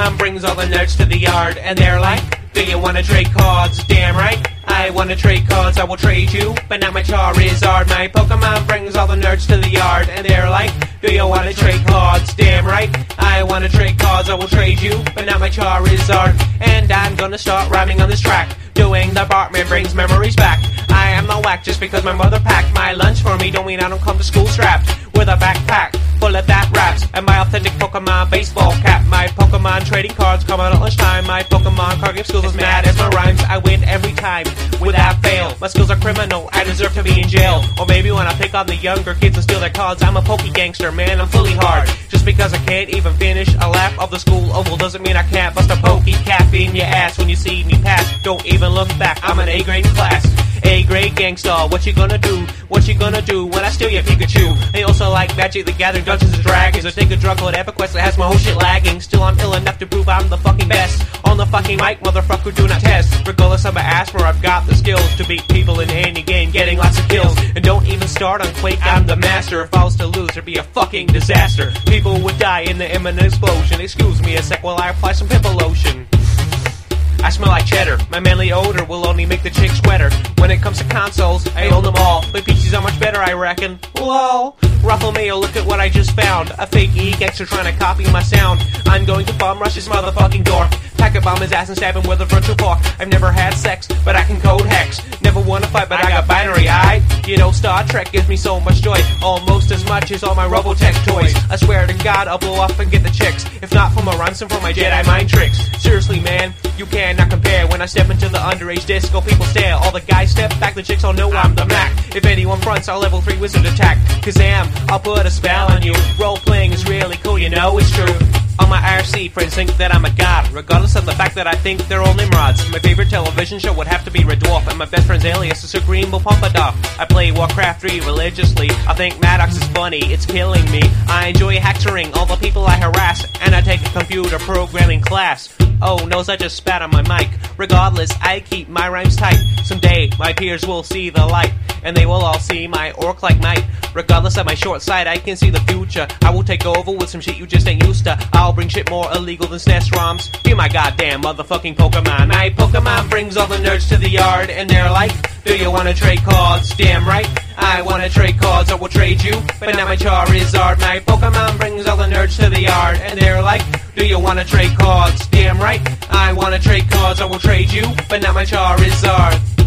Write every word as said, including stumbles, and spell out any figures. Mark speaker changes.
Speaker 1: Pokemon brings all the nerds to the yard, and they're like, do you wanna trade cards? Damn right, I wanna trade cards, I will trade you, but not my Charizard. My Pokemon brings all the nerds to the yard, and they're like, do you wanna trade cards? Damn right, I wanna trade cards, I will trade you, but not my Charizard. And I'm gonna start rhyming on this track, doing the Bartman brings memories back. I am not whack just because my mother packed my lunch for me, don't mean I don't come to school strapped with a backpack full of that raps and my authentic Pokemon baseball cap. My Pokemon trading cards come out at lunchtime. My Pokemon card game skills is mad as my rhymes. I win every time without fail. My skills are criminal, I deserve to be in jail. Or maybe when I pick on the younger kids and steal their cards, I'm a Poke gangster, man, I'm fully hard. Just because I can't even finish a lap of the school oval doesn't mean I can't bust a Poke cap in your ass when you see me pass. Don't even look back, I'm an A grade in class. A grade gangsta, what you gonna do? What you gonna do when I steal your Pikachu? I also like Magic the Gathering, Dungeons and Dragons. I take a drug called EverQuest that has my whole shit lagging. Still I'm ill enough to prove I'm the fucking best. On the fucking mic, motherfucker, do not test. Regardless of my asthma, I've got the skills to beat people in any game, getting lots of kills. And don't even start on Quake, I'm the master. If I was to lose, it'd be a fucking disaster. People would die in the imminent explosion. Excuse me a sec while I apply some pimple lotion. I smell like cheddar. My manly odor will only make the chicks wetter. When it comes to consoles, I own them all. But P Cs are much better, I reckon. Lol. Ruffle mail, look at what I just found. A fake e-gangster trying to copy my sound. I'm going to bomb rush his motherfucking door. Pack a bomb his ass and stab him with a virtual fork. I've never had sex, but I can code hex. Never won a fight, but I got binary, aight? You know, Star Trek gives me so much joy. Almost as much as all my Robotech toys. I swear to God, I'll blow up and get the chicks. If not for my ransom for my Jedi mind tricks. Seriously, man, you cannot compare. When I step into the underage disco, people stare. All the guys step back, the chicks all know I'm the Mac. If anyone fronts, I'll level three wizard attack. Kazam, I'll put a spell on you. Role-playing is really cool, you know it's true. All my I R C friends think that I'm a god, regardless of the fact that I think they're all Nimrods. My favorite television show would have to be Red Dwarf, and my best friend's alias is Sir Greenville Pompadour. I play Warcraft three religiously. I think Maddox is funny, it's killing me. I enjoy hacking all the people I harass, and I take a computer programming class. Oh, no, I just spat on my mic. Regardless, I keep my rhymes tight. Someday, my peers will see the light, and they will all see my orc-like might. Regardless of my short sight, I can see the future. I will take over with some shit you just ain't used to. I'll bring shit more illegal than S N E S ROMs. Be my goddamn motherfucking Pokemon. My Pokemon brings all the nerds to the yard, and they're like, do you wanna trade cards? Damn right, I wanna trade cards, I will trade you, but not my Charizard. My Pokemon brings all the nerds to the yard, and they're like, do you wanna trade cards? Damn right, I wanna trade cards, I will trade you, but not my Charizard.